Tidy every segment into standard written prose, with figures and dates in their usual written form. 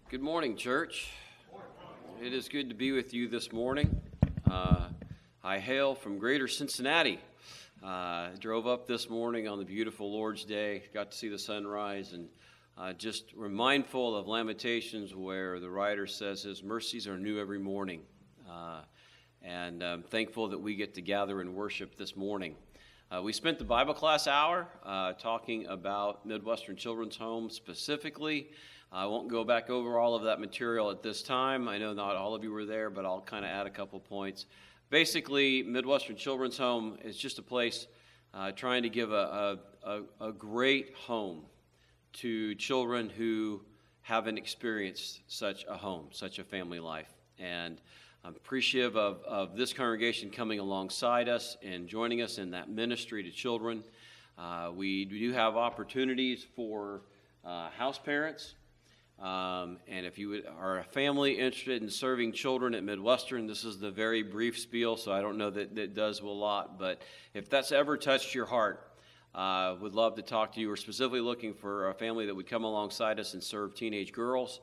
Good morning, church. It is good to be with you this morning. I hail from Greater Cincinnati. Drove up this morning on the beautiful Lord's Day, got to see the sunrise, and just mindful of Lamentations where the writer says his mercies are new every morning. And I'm thankful that we get to gather and worship this morning. We spent the Bible class hour talking about Midwestern Children's Home specifically. I won't go back over all of that material at this time. I know not all of you were there, but I'll kind of add a couple points. Basically, Midwestern Children's Home is just a place trying to give a great home to children who haven't experienced such a home, such a family life. And I'm appreciative of this congregation coming alongside us and joining us in that ministry to children. We do have opportunities for house parents. And if you are a family interested in serving children at Midwestern, this is the very brief spiel, so I don't know that it does a lot, but if that's ever touched your heart, would love to talk to you. We're specifically looking for a family that would come alongside us and serve teenage girls.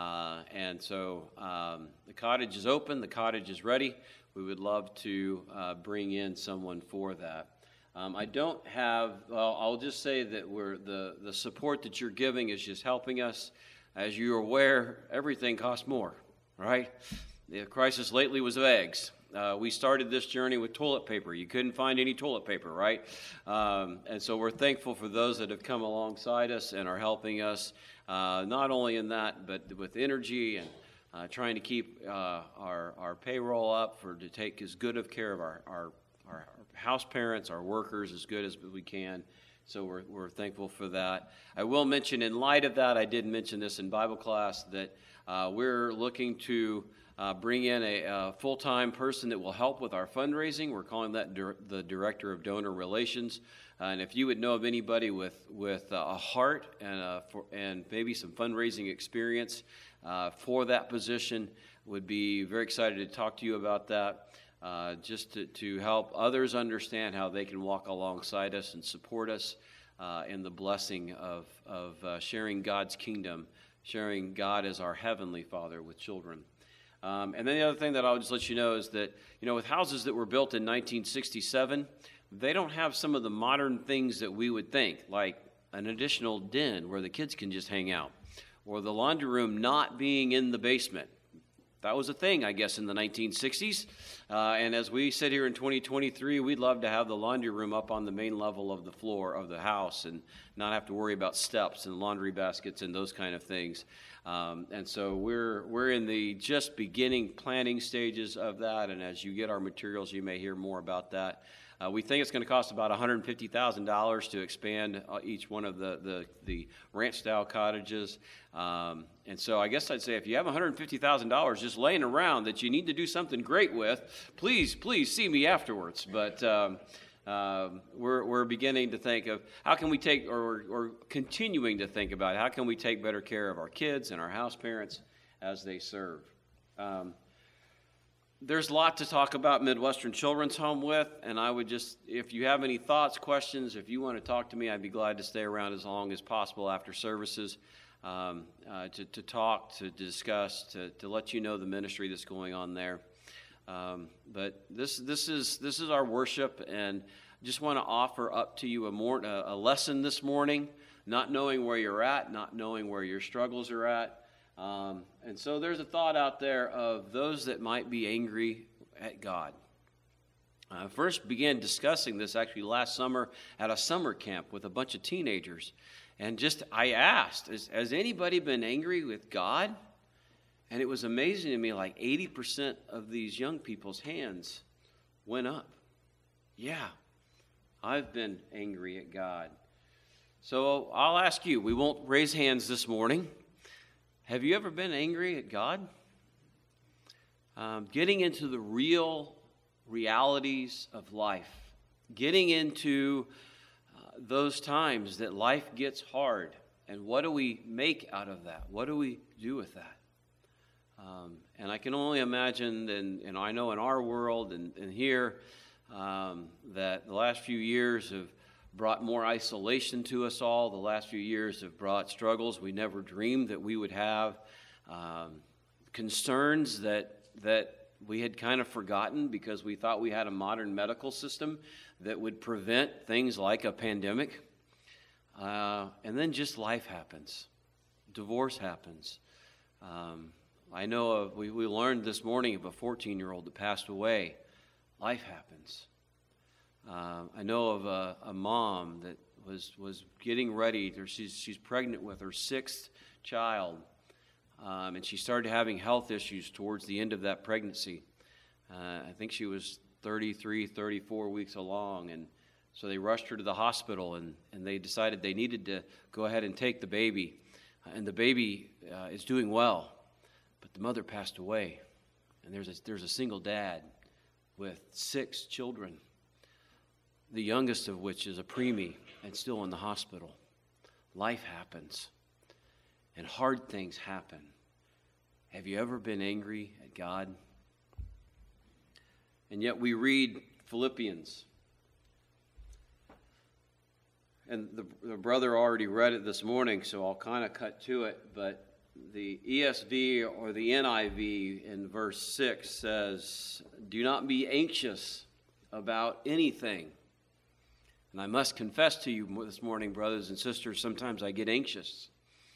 And so the cottage is open, the cottage is ready. We would love to bring in someone for that. I don't have, well, I'll just say that the support that you're giving is just helping us. As you're aware, everything costs more, right? The crisis lately was of eggs. We started this journey with toilet paper. You couldn't find any toilet paper, right? And so we're thankful for those that have come alongside us and are helping us, not only in that, but with energy and trying to keep our payroll up to take as good of care of our house parents, our workers, as good as we can. So we're thankful for that. I will mention, in light of that, I did mention this in Bible class, that we're looking to bring in a full-time person that will help with our fundraising. We're calling that the Director of Donor Relations. And if you would know of anybody with a heart and maybe some fundraising experience for that position, would be very excited to talk to you about that. Just to help others understand how they can walk alongside us and support us in the blessing of sharing God's kingdom, sharing God as our Heavenly Father with children. And then the other thing that I'll just let you know is that, with houses that were built in 1967, they don't have some of the modern things that we would think, like an additional den where the kids can just hang out, or the laundry room not being in the basement. That was a thing, I guess, in the 1960s. And as we sit here in 2023, we'd love to have the laundry room up on the main level of the floor of the house and not have to worry about steps and laundry baskets and those kind of things. And so we're in the just beginning planning stages of that. And as you get our materials, you may hear more about that. We think it's going to cost about $150,000 to expand each one of the ranch-style cottages. And so I guess I'd say if you have $150,000 just laying around that you need to do something great with, please see me afterwards. But we're beginning to think of how can we take, or continuing to think about how can we take better care of our kids and our house parents as they serve. There's a lot to talk about Midwestern Children's Home with, and I would just, if you have any thoughts, questions, if you want to talk to me, I'd be glad to stay around as long as possible after services to talk, to discuss, to let you know the ministry that's going on there. But this is our worship, and just want to offer up to you a lesson this morning, not knowing where you're at, not knowing where your struggles are at. And so there's a thought out there of those that might be angry at God. I first began discussing this actually last summer at a summer camp with a bunch of teenagers. And I asked, has anybody been angry with God? And it was amazing to me, like 80% of these young people's hands went up. Yeah, I've been angry at God. So I'll ask you, we won't raise hands this morning. Have you ever been angry at God? Getting into the real realities of life. Getting into those times that life gets hard. And what do we make out of that? What do we do with that? And I can only imagine, and I know in our world and here, that the last few years have brought more isolation to us all. The last few years have brought struggles we never dreamed that we would have. concerns that we had kind of forgotten because we thought we had a modern medical system that would prevent things like a pandemic. And then just life happens. Divorce happens. I know we learned this morning of a 14-year-old that passed away. Life happens. I know of a mom that was getting ready. She's pregnant with her sixth child, and she started having health issues towards the end of that pregnancy. I think she was 33, 34 weeks along, and so they rushed her to the hospital, and they decided they needed to go ahead and take the baby. And the baby is doing well, but the mother passed away. And there's a single dad with 6 children, the youngest of which is a preemie and still in the hospital. Life happens, and hard things happen. Have you ever been angry at God? And yet we read Philippians. And the brother already read it this morning, so I'll kind of cut to it. But the ESV or the NIV in verse 6 says, "Do not be anxious about anything." And I must confess to you this morning, brothers and sisters, sometimes I get anxious.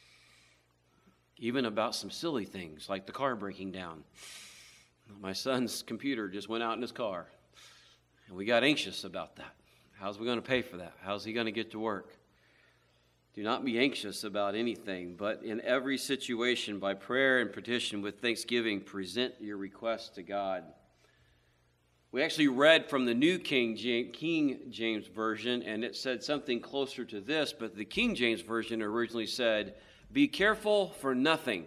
Even about some silly things, like the car breaking down. My son's computer just went out in his car, and we got anxious about that. How's we going to pay for that? How's he going to get to work? Do not be anxious about anything, but in every situation, by prayer and petition with thanksgiving, present your requests to God. We actually read from the New King James Version, and it said something closer to this, but the King James Version originally said, "Be careful for nothing."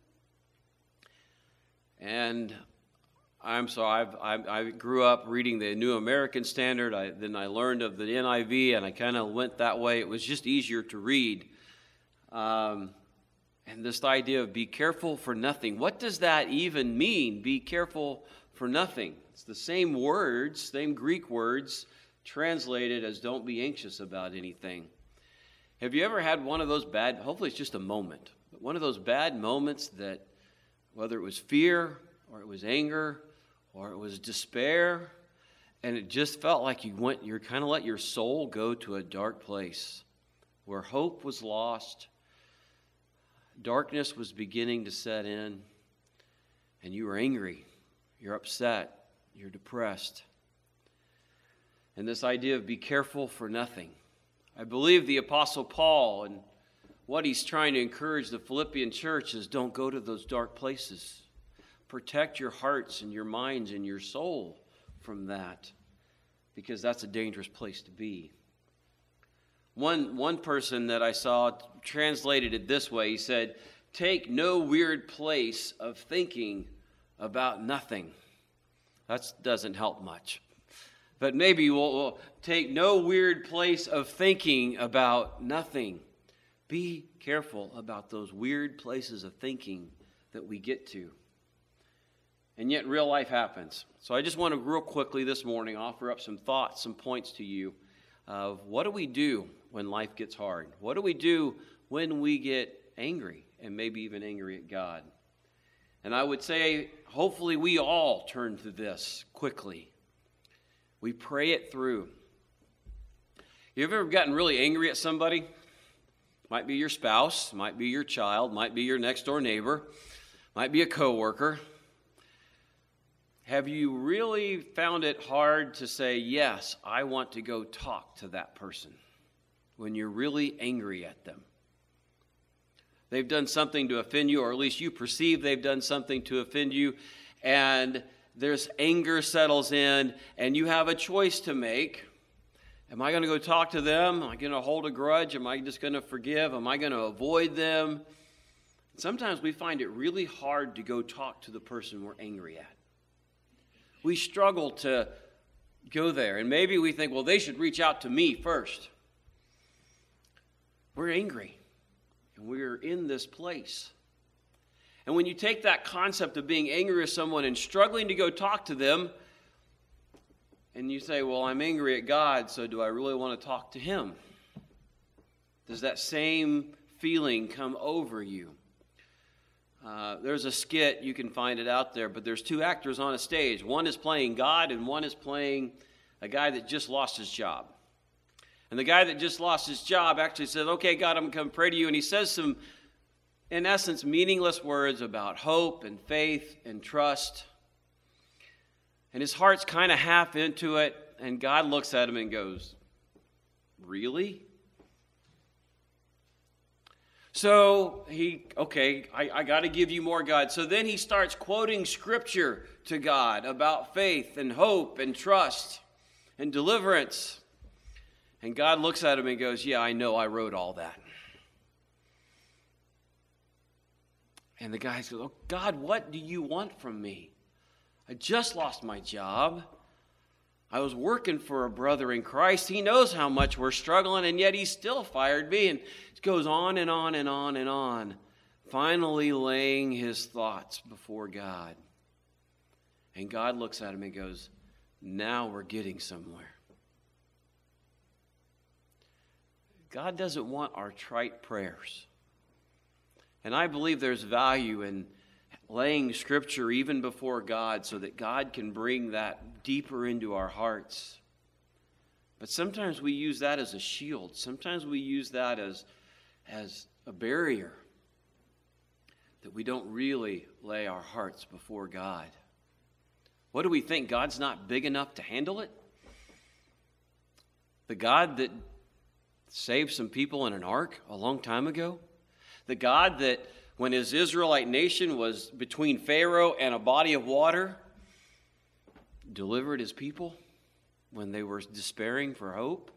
And I grew up reading the New American Standard. Then I learned of the NIV, and I kind of went that way. It was just easier to read. And this idea of be careful for nothing. What does that even mean, be careful for nothing? It's the same words, same Greek words, translated as don't be anxious about anything. Have you ever had one of those bad, hopefully it's just a moment, but one of those bad moments that whether it was fear or it was anger or it was despair, and it just felt like you kind of let your soul go to a dark place where hope was lost, darkness was beginning to set in, and you were angry, you're upset, you're depressed. And this idea of be careful for nothing. I believe the Apostle Paul, and what he's trying to encourage the Philippian church is don't go to those dark places. Protect your hearts and your minds and your soul from that, because that's a dangerous place to be. One person that I saw translated it this way. He said, "Take no weird place of thinking about nothing." That doesn't help much. But maybe we'll take no weird place of thinking about nothing. Be careful about those weird places of thinking that we get to. And yet real life happens. So I just want to real quickly this morning offer up some thoughts, some points to you of what do we do when life gets hard? What do we do when we get angry and maybe even angry at God? And I would say hopefully we all turn to this quickly. We pray it through. You've ever gotten really angry at somebody? Might be your spouse, might be your child, might be your next door neighbor, might be a coworker. Have you really found it hard to say, yes, I want to go talk to that person when you're really angry at them? They've done something to offend you, or at least you perceive they've done something to offend you, and there's anger settles in, and you have a choice to make. Am I going to go talk to them? Am I going to hold a grudge? Am I just going to forgive? Am I going to avoid them? Sometimes we find it really hard to go talk to the person we're angry at. We struggle to go there, and maybe we think, well, they should reach out to me first. We're angry, and we're in this place. And when you take that concept of being angry with someone and struggling to go talk to them, and you say, well, I'm angry at God, so do I really want to talk to Him? Does that same feeling come over you? There's a skit, you can find it out there, but there's two actors on a stage. One is playing God, and one is playing a guy that just lost his job. And the guy that just lost his job actually says, okay, God, I'm going to come pray to you. And he says some, in essence, meaningless words about hope and faith and trust. And his heart's kind of half into it, and God looks at him and goes, really? So I got to give you more, God. So then he starts quoting scripture to God about faith and hope and trust and deliverance. And God looks at him and goes, yeah, I know, I wrote all that. And the guy says, oh, God, what do you want from me? I just lost my job. I was working for a brother in Christ. He knows how much we're struggling, and yet he still fired me. And it goes on and on and on and on, finally laying his thoughts before God. And God looks at him and goes, now we're getting somewhere. God doesn't want our trite prayers. And I believe there's value in laying Scripture even before God so that God can bring that deeper into our hearts. But sometimes we use that as a shield. Sometimes we use that as a barrier, that we don't really lay our hearts before God. What do we think? God's not big enough to handle it? The God that saved some people in an ark a long time ago? The God that, when his Israelite nation was between Pharaoh and a body of water, delivered his people when they were despairing for hope?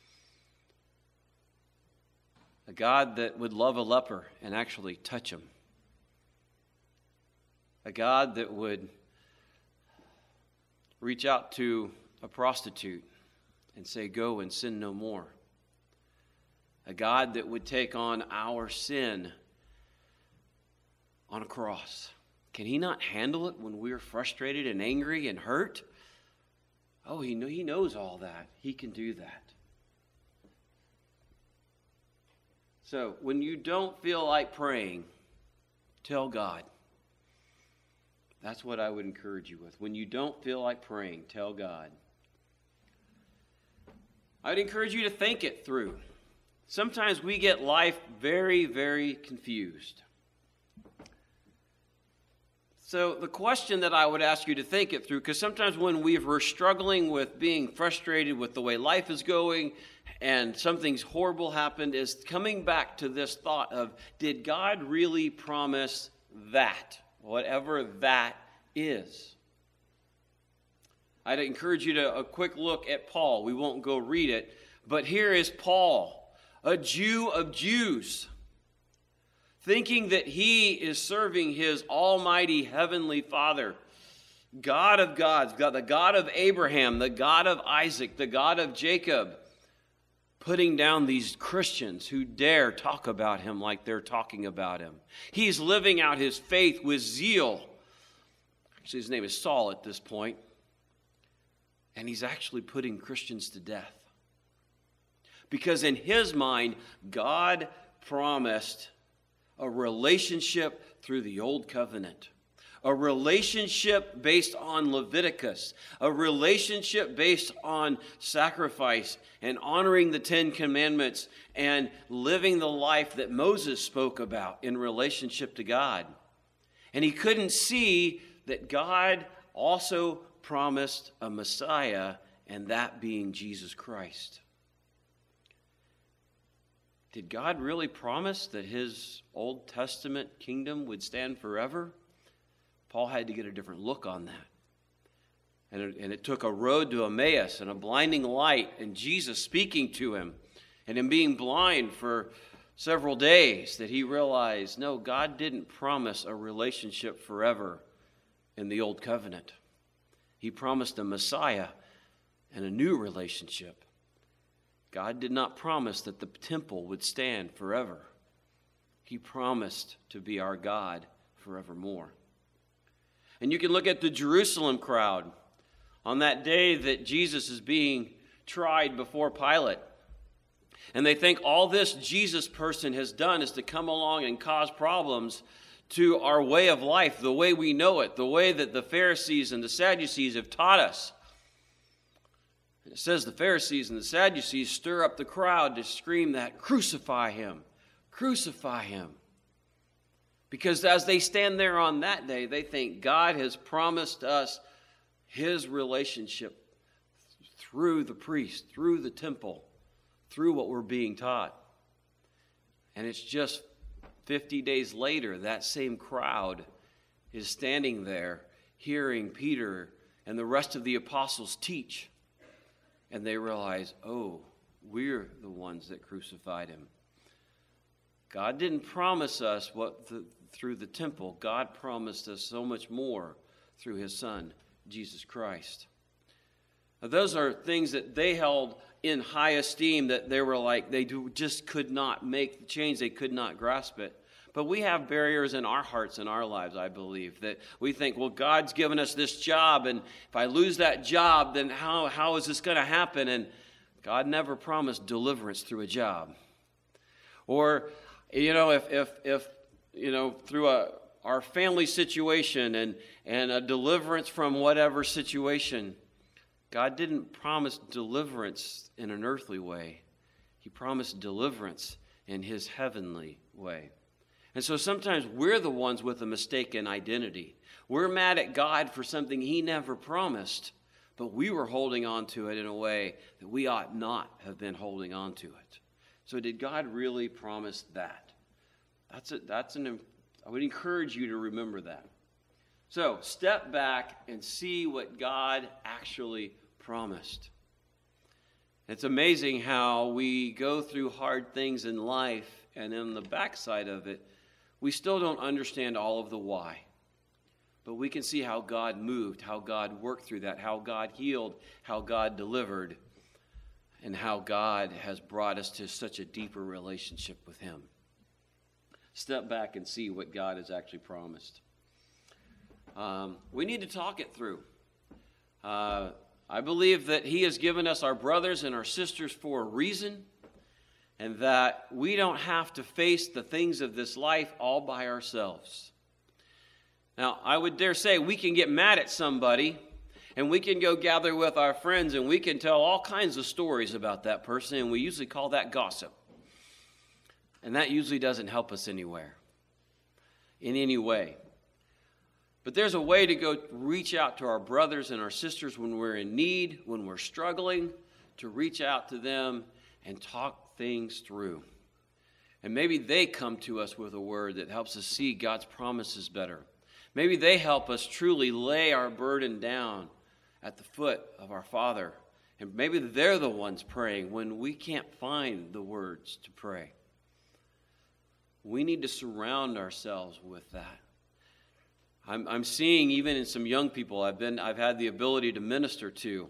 A God that would love a leper and actually touch him. A God that would reach out to a prostitute and say, go and sin no more. A God that would take on our sin on a cross. Can he not handle it when we're frustrated and angry and hurt? Oh, he knows all that. He can do that. So, when you don't feel like praying, tell God. That's what I would encourage you with. When you don't feel like praying, tell God. I would encourage you to think it through. Sometimes we get life very, very confused. So the question that I would ask you to think it through, because sometimes when we're struggling with being frustrated with the way life is going and something's horrible happened, is coming back to this thought of, did God really promise that, whatever that is? I'd encourage you to a quick look at Paul. We won't go read it, but here is Paul, a Jew of Jews, thinking that he is serving his almighty heavenly Father, God of gods, the God of Abraham, the God of Isaac, the God of Jacob, putting down these Christians who dare talk about him like they're talking about him. He's living out his faith with zeal. Actually, his name is Saul at this point. And he's actually putting Christians to death. Because in his mind, God promised a relationship through the Old Covenant. A relationship based on Leviticus. A relationship based on sacrifice and honoring the Ten Commandments and living the life that Moses spoke about in relationship to God. And he couldn't see that God also promised a Messiah, and that being Jesus Christ. Did God really promise that his Old Testament kingdom would stand forever? Paul had to get a different look on that. And it took a road to Emmaus and a blinding light and Jesus speaking to him and him being blind for several days that he realized, no, God didn't promise a relationship forever in the Old Covenant. He promised a Messiah and a new relationship. God did not promise that the temple would stand forever. He promised to be our God forevermore. And you can look at the Jerusalem crowd on that day that Jesus is being tried before Pilate. And they think all this Jesus person has done is to come along and cause problems to our way of life, the way we know it, the way that the Pharisees and the Sadducees have taught us. And it says the Pharisees and the Sadducees stir up the crowd to scream that, crucify him, crucify him. Because as they stand there on that day, they think God has promised us his relationship through the priest, through the temple, through what we're being taught. And it's just 50 days later, that same crowd is standing there hearing Peter and the rest of the apostles teach. And they realize, oh, we're the ones that crucified him. God didn't promise us through the temple. God promised us so much more through his Son, Jesus Christ. Now, those are things that they held in high esteem, that they were like, they just could not make the change. They could not grasp it. But we have barriers in our hearts and our lives, I believe, that we think, well, God's given us this job, and if I lose that job, then how is this going to happen? And God never promised deliverance through a job. Or, if through our family situation and a deliverance from whatever situation, God didn't promise deliverance in an earthly way. He promised deliverance in his heavenly way. And so sometimes we're the ones with a mistaken identity. We're mad at God for something he never promised, but we were holding on to it in a way that we ought not have been holding on to it. So did God really promise that? I would encourage you to remember that. So step back and see what God actually promised. It's amazing how we go through hard things in life, and in the backside of it, we still don't understand all of the why. But we can see how God moved, how God worked through that, how God healed, how God delivered, and how God has brought us to such a deeper relationship with him. Step back and see what God has actually promised. We need to talk it through. I believe that he has given us our brothers and our sisters for a reason, and that we don't have to face the things of this life all by ourselves. Now, I would dare say we can get mad at somebody, and we can go gather with our friends, and we can tell all kinds of stories about that person, and we usually call that gossip. And that usually doesn't help us anywhere, in any way. But there's a way to go reach out to our brothers and our sisters when we're in need, when we're struggling, to reach out to them and talk things through. And maybe they come to us with a word that helps us see God's promises better. Maybe they help us truly lay our burden down at the foot of our Father. And maybe they're the ones praying when we can't find the words to pray. We need to surround ourselves with that. I'm seeing even in some young people I've had the ability to minister to.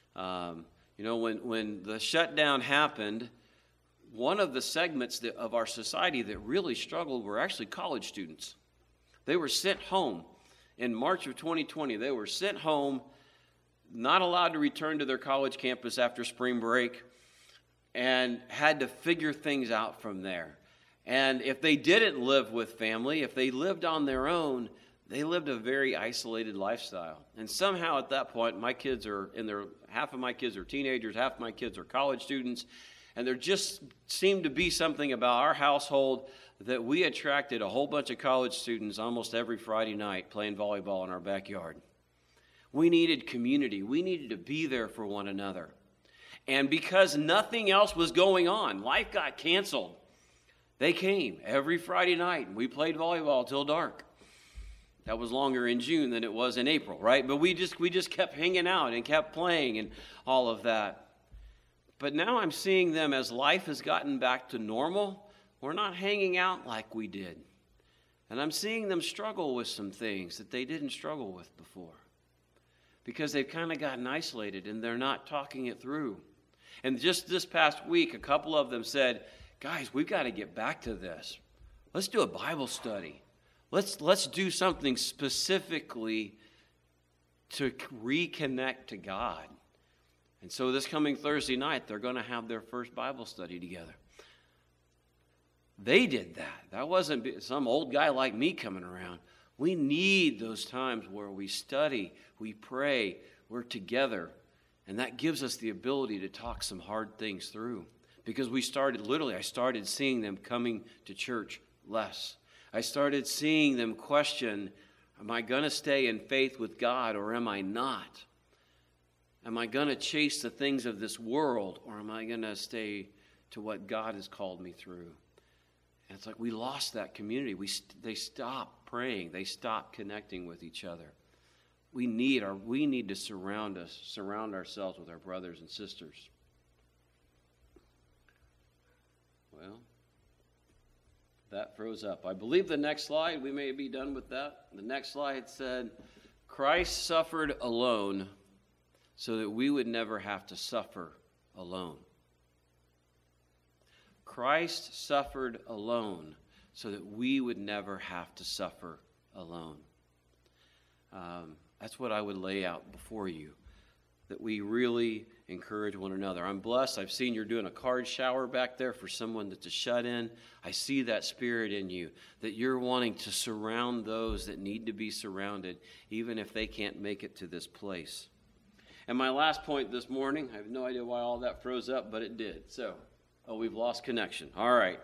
When the shutdown happened, one of the segments of our society that really struggled were actually college students. They were sent home in March of 2020. They were sent home, not allowed to return to their college campus after spring break, and had to figure things out from there. And if they didn't live with family, if they lived on their own, they lived a very isolated lifestyle. And somehow at that point, half of my kids are teenagers, half of my kids are college students, and there just seemed to be something about our household that we attracted a whole bunch of college students almost every Friday night playing volleyball in our backyard. We needed community. We needed to be there for one another. And because nothing else was going on, life got canceled. They came every Friday night, and we played volleyball till dark. That was longer in June than it was in April, right? But we just kept hanging out and kept playing and all of that. But now I'm seeing them as life has gotten back to normal. We're not hanging out like we did. And I'm seeing them struggle with some things that they didn't struggle with before. Because they've kind of gotten isolated and they're not talking it through. And just this past week, a couple of them said, guys, we've got to get back to this. Let's do a Bible study. Let's do something specifically to reconnect to God. And so this coming Thursday night, they're going to have their first Bible study together. They did that. That wasn't some old guy like me coming around. We need those times where we study, we pray, we're together. And that gives us the ability to talk some hard things through. Because I started seeing them coming to church less. I started seeing them question, am I going to stay in faith with God or am I not? Am I going to chase the things of this world or am I going to stay to what God has called me through? And it's like we lost that community. They stopped praying. They stopped connecting with each other. We need to surround ourselves with our brothers and sisters. Well, that froze up. I believe the next slide, we may be done with that. The next slide said, Christ suffered alone so that we would never have to suffer alone. Christ suffered alone so that we would never have to suffer alone. That's what I would lay out before you, that we really encourage one another. I'm blessed. I've seen you're doing a card shower back there for someone that's a shut-in. I see that spirit in you, that you're wanting to surround those that need to be surrounded, even if they can't make it to this place. And my last point this morning, I have no idea why all that froze up, but it did. We've lost connection. All right.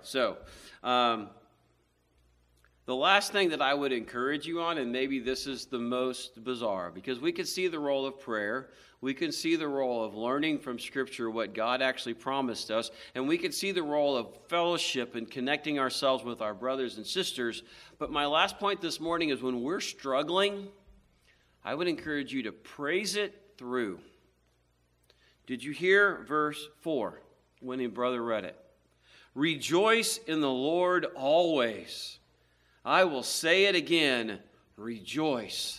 The last thing that I would encourage you on, and maybe this is the most bizarre, because we can see the role of prayer, we can see the role of learning from Scripture what God actually promised us, and we can see the role of fellowship and connecting ourselves with our brothers and sisters. But my last point this morning is when we're struggling, I would encourage you to praise it through. Did you hear verse 4 when your brother read it? Rejoice in the Lord always. I will say it again, rejoice.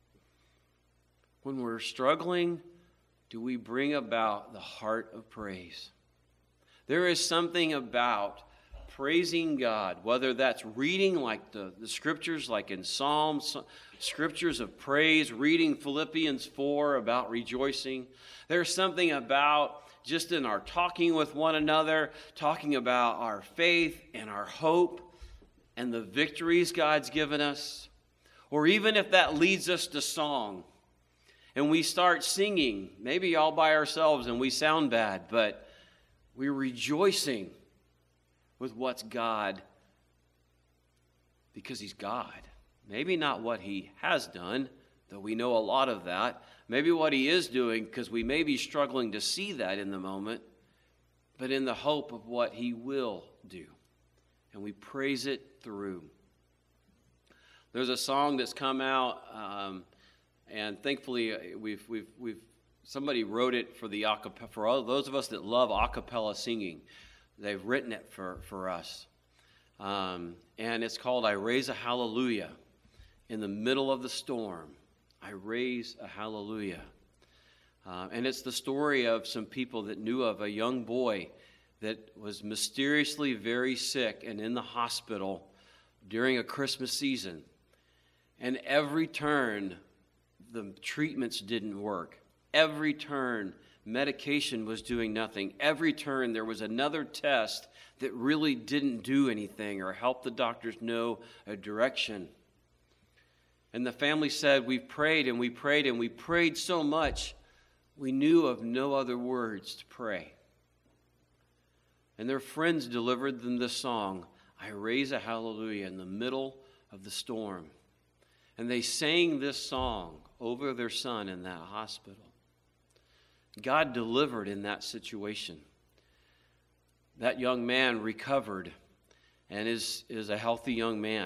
When we're struggling, do we bring about the heart of praise? There is something about praising God, whether that's reading like the scriptures, like in Psalms, scriptures of praise, reading Philippians 4 about rejoicing. There's something about just in our talking with one another, talking about our faith and our hope, and the victories God's given us, or even if that leads us to song, and we start singing, maybe all by ourselves and we sound bad, but we're rejoicing with what's God, because He's God. Maybe not what He has done, though we know a lot of that. Maybe what He is doing, because we may be struggling to see that in the moment, but in the hope of what He will do. And we praise it through. There's a song that's come out, and thankfully we've somebody wrote it for the acapella, for all those of us that love acapella singing. They've written it for us, and it's called "I Raise a Hallelujah in the Middle of the Storm." I raise a hallelujah, and it's the story of some people that knew of a young boy that was mysteriously very sick and in the hospital during a Christmas season. And every turn, the treatments didn't work. Every turn, medication was doing nothing. Every turn, there was another test that really didn't do anything or help the doctors know a direction. And the family said, we prayed and we prayed and we prayed so much, we knew of no other words to pray. And their friends delivered them this song, I raise a hallelujah in the middle of the storm. And they sang this song over their son in that hospital. God delivered in that situation. That young man recovered and is a healthy young man.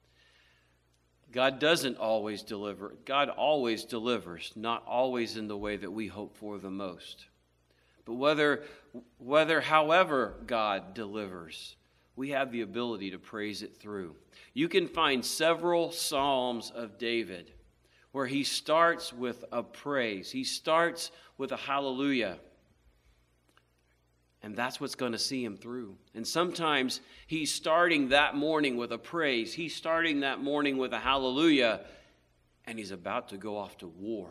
God doesn't always deliver. God always delivers, not always in the way that we hope for the most. But however God delivers, we have the ability to praise it through. You can find several Psalms of David where he starts with a praise. He starts with a hallelujah. And that's what's going to see him through. And sometimes he's starting that morning with a praise. He's starting that morning with a hallelujah. And he's about to go off to war.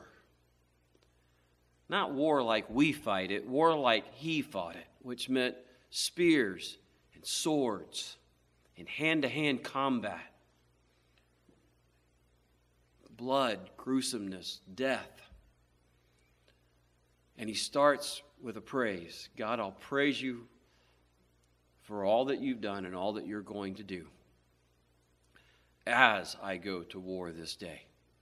Not war like we fight it, war like he fought it, which meant spears and swords in hand-to-hand combat. Blood, gruesomeness, death. And he starts with a praise. God, I'll praise you for all that you've done and all that you're going to do as I go to war this day.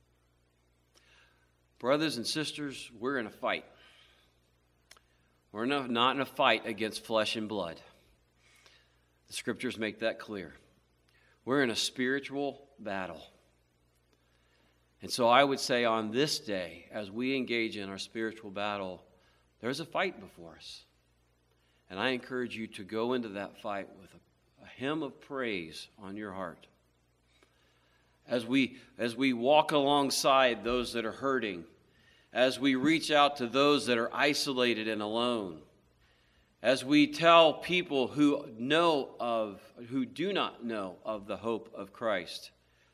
Brothers and sisters, we're in a fight. We're not in a fight against flesh and blood. The scriptures make that clear. We're in a spiritual battle. And so I would say on this day, as we engage in our spiritual battle, there's a fight before us. And I encourage you to go into that fight with a hymn of praise on your heart. As we walk alongside those that are hurting, as we reach out to those that are isolated and alone, as we tell people who do not know of the hope of Christ,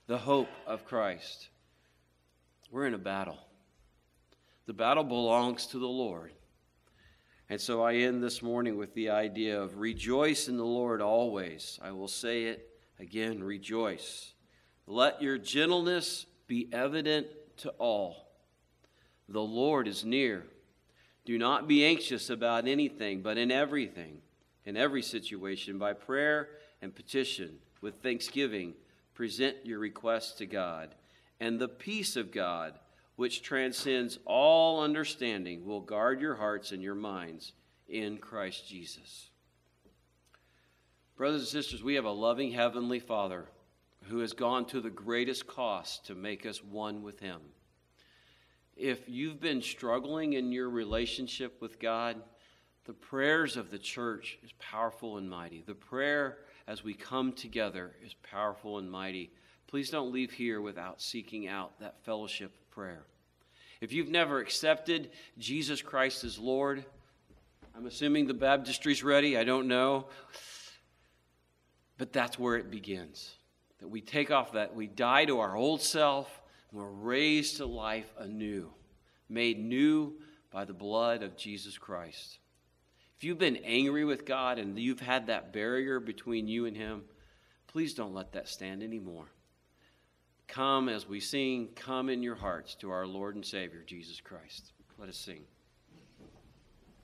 we're in a battle. The battle belongs to the Lord. And so I end this morning with the idea of rejoice in the Lord always. I will say it again, rejoice. Let your gentleness be evident to all. The Lord is near. Do not be anxious about anything, but in everything, in every situation, by prayer and petition, with thanksgiving, present your requests to God. And the peace of God, which transcends all understanding, will guard your hearts and your minds in Christ Jesus. Brothers and sisters, we have a loving Heavenly Father who has gone to the greatest cost to make us one with Him. If you've been struggling in your relationship with God, the prayers of the church is powerful and mighty. The prayer as we come together is powerful and mighty. Please don't leave here without seeking out that fellowship of prayer. If you've never accepted Jesus Christ as Lord, I'm assuming the baptistry's ready, I don't know. But that's where it begins. That we take off that, we die to our old self, and we're raised to life anew, made new by the blood of Jesus Christ. If you've been angry with God and you've had that barrier between you and Him, please don't let that stand anymore. Come as we sing, come in your hearts to our Lord and Savior, Jesus Christ. Let us sing.